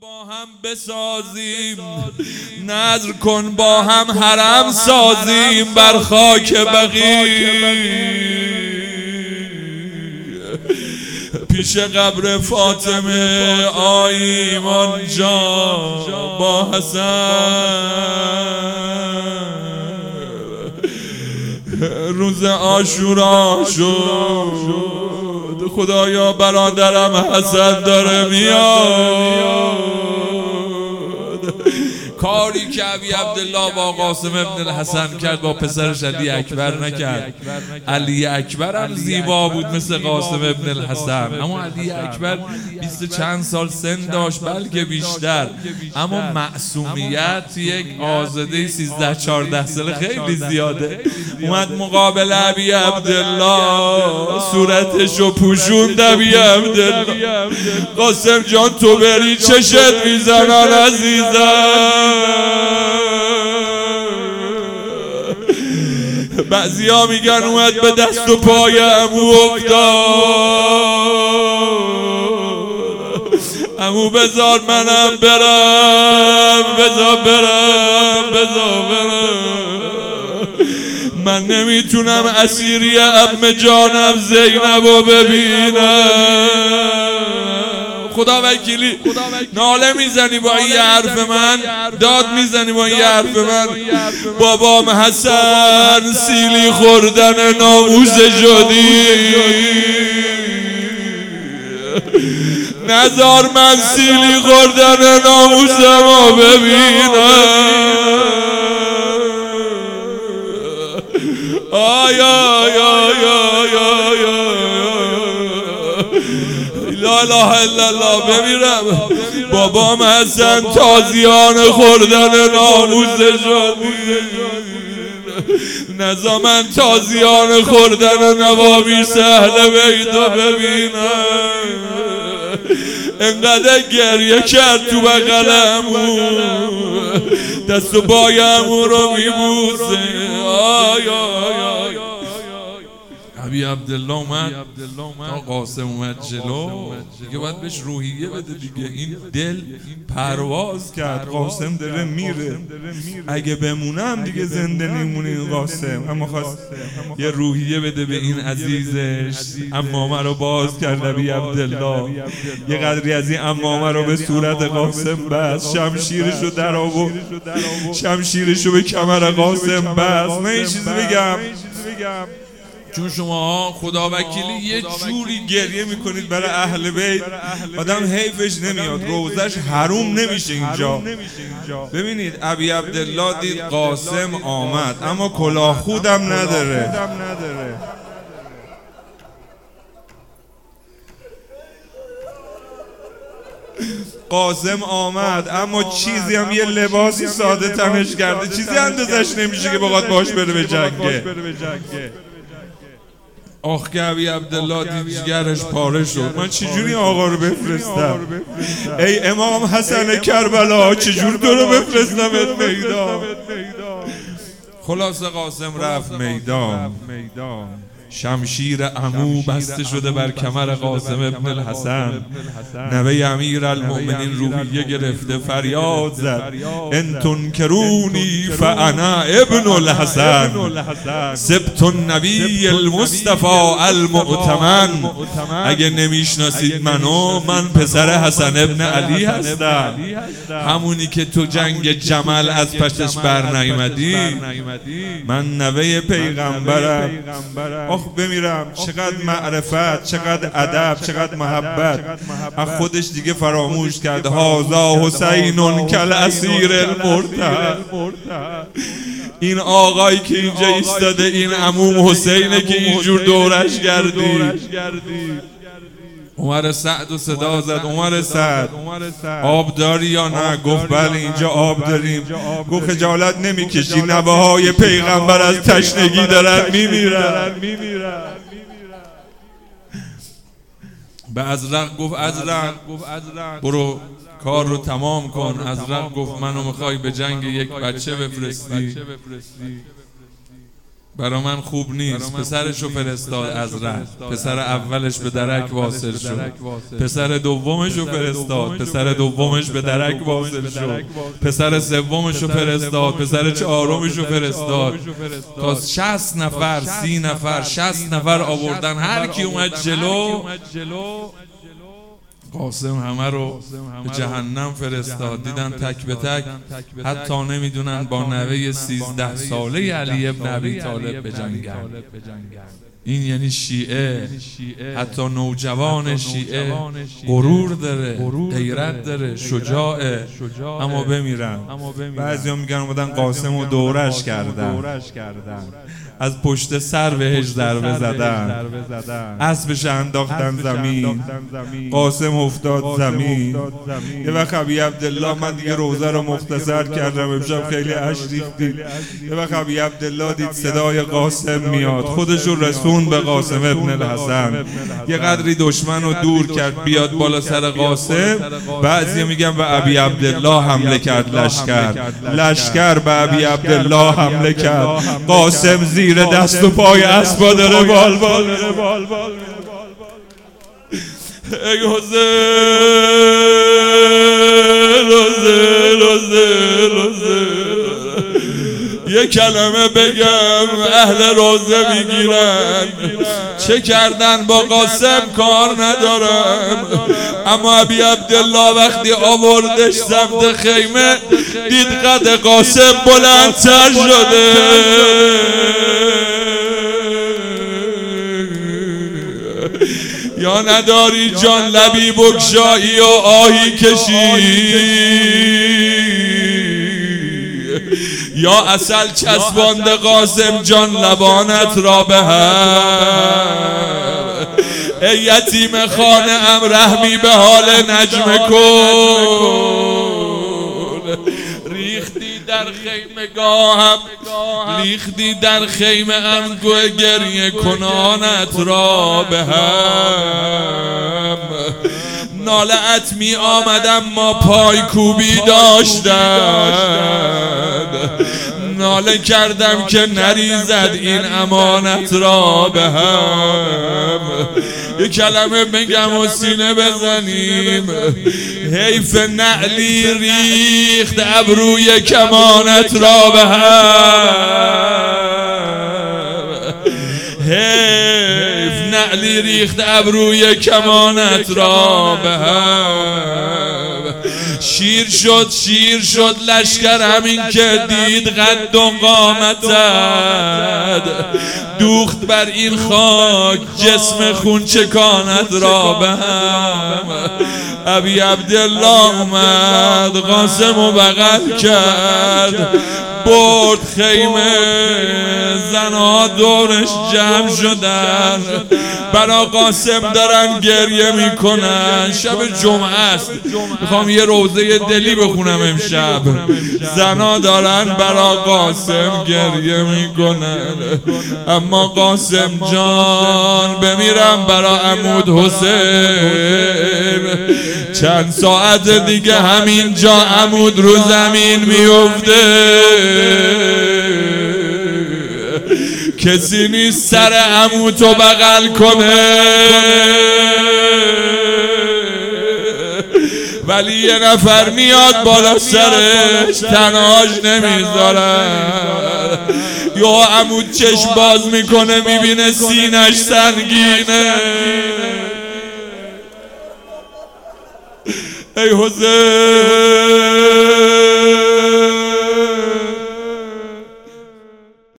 با هم بسازیم، نذر کن با هم حرم سازیم بر خاک بقیع، پیش قبر فاطمه ایمان جان با حسن. روز عاشورا شد، خدایا برادرم حسن داره میاد. کاری که ابی عبدالله با قاسم ابن الحسن کرد با پسرش علی اکبر نکرد. علی اکبر هم زیبا بود مثل قاسم ابن الحسن، اما علی اکبر 20 چند سال سن داشت بلکه بیشتر، اما معصومیت یک آزاده 13-14 ساله خیلی زیاده. اومد مقابل ابی عبدالله، صورتشو پوشوند ابی عبدالله. قاسم جان تو بری چشت میزنن عزیزم. بعضی ها میگن اومد به دست و پای عمو افتاد. عمو بذار منم برم، بذار برم. من نمیتونم اسیری عم جانم زینبو ببینم. خدا وکیلی ناله میزنی با این حرف من، داد میزنی با این حرف من. بابام حسن سیلی خوردن ناموس شدی، نذار من سیلی خوردن ناموسمو ببینم. لا اله الا الله. بمیرم بابام حسن تازیان خوردن ناموس شدی، نذار من تازیان خوردن نوامیس اهل بیتو ببینم. انقدر گریه کرد تو بغلمو، دست و پایمو رو میبوسه. ابی عبدالله اومد تا قاسم اومد جلو، دیگه باید بهش روحیه بده دیگه. این دل پرواز کرد، قاسم داره میره، اگه بمونم دیگه زنده نمونه این قاسم. اما خواست یه روحیه بده به این عزیزش. عمامه رو باز کرد ابی عبدالله، یه قدری از این عمامه رو به صورت قاسم بست، شمشیرشو در آورد، شمشیرشو به کمر قاسم بست. من یه چیزی بگم، چون شما خدا وکیلی یه جوری گریه میکنید برای اهل بیت، آدم حیفش نمیاد، روزش حروم نمیشه اینجا. ببینید ابی عبدالله دید قاسم آمد، اما کلاه خودم نداره. قاسم آمد اما چیزی هم یه لباسی ساده تنش کرده، چیزی اندازش نمیشه که بخواد باش بره به جنگه. آخ که ابی عبدالله دید جگرش پاره شد. من چجوری آقا رو بفرستم؟ ای امام حسن کربلا، چجور تو رو بفرستمت میدان؟ خلاص قاسم رفت میدان. شمشیر عمو بسته شده بر کمر قاسم ابن الحسن. نوه امیر المؤمنین روحیه گرفته فریاد زد ان تنکرونی فانا ابن الحسن سبت النبی المصطفى المؤتمن. اگه نمیشناسید منو، من پسر حسن ابن علی هستم، همونی که تو جنگ جمل از پشتش بر نیامدی. من نوه پیغمبرم. بمیرم چقدر معرفت، چقدر ادب، چقدر محبت. از خودش دیگه فراموش کرد. هازا حسین کل اسیر المرتد. این آقایی که اینجا ایستاده این عموم حسینه که اینجور دورش گردی. عمر سعد و صدا زد عمر سعد آب داری یا نه؟ گفت بله اینجا آب داریم. گفت خجالت نمیکشی؟ نوه های پیغمبر از تشنگی دارن میمیرن. به ازرق گفت ازرق برو کار رو تمام کن. ازرق گفت منو میخوای به جنگ یک بچه بفرستی؟ برا من خوب نیست. پسرشو فرستاد از ره، پسر اولش به درک واصل شد، پسر دومشو فرستاد، پسر دومش به درک واصل شد، پسر سومشو فرستاد، پسر چهارمشو فرستاد، تا 60 نفر 30 نفر 60 نفر آوردن. هر کی اومد جلو قاسم همه رو به جهنم فرستاد. دیدن تک به تک حتی نمیدونن با نوه 13 ساله علی ابن ابی طالب بجنگن. این یعنی شیعه. حتی نوجوان شیعه غرور داره، غیرت داره، شجاعه، اما بمیرن. بعضی ها میگن اومدن قاسم رو دورش کردن، از پشت سر بهش ضربه زدن، اسبش انداختن زمین، قاسم افتاد زمین. یه وقت ابی عبدالله، من دیگه روزه رو مختصر کردم امشب، خیلی اش ریختید. یه وقت ابی عبدالله دید صدای قاسم میاد، خودش رو رسون به قاسم ابن الحسن، یه قدری دشمن رو دور کرد بیاد بالا سر قاسم. بعضی میگن به ابی عبدالله حمله کرد، لشکر به ابی عبدالله حمله کرد. قاسم زیر دست و پای اسبا داره بال ای روزه یه کلمه بگم اهل روزه میگیرن. چه کردن با قاسم کار ندارم، اما ابی عبدالله وقتی آوردش سمت خیمه دید قد قاسم بلندتر شده. یا نداری جان لبی بگشایی و آهی کشی، یا عسل چسبانده قاسم جان لبانت را به هم. ای یتیم خانه ام رحمی به حال نجمه کن. ریختی در خیمه گاهم، ریختی در خیمه ام گوه گریه کنانت را به هم. ناله‌ات می آمدم ما پای کوبی داشتند، ناله کردم که نریزد این امانت را به هم. یک کلمه بگم و سینه بزنیم. حیف نعلی ریخت ابروی کمانت را به هم، حیف نعلی ریخت ابروی کمانت را به هم. شیر شد لشکر همین که دید قد و قامتت، دوخت بر این خاک جسم خون چکانت را به هم. ابی عبدالله اومد قاسم و بغل کرد، برد خیمه، زنها دورش جمع شدن، برا قاسم دارن گریه میکنن. شب جمعه است، میخوام یه روزه دلی بخونم امشب. زنها دارن برا قاسم گریه میکنن، اما قاسم جان بمیرم برا عمود حسین. چند ساعت دیگه همین جا عمود رو زمین میفته، کسی نیست سر عمودو بغل کنه. ولی یه نفر میاد بالا سرش، تنهاش نمیذارن. یا عمود چشم باز میکنه میبینه سینش سنگینه. ای حسین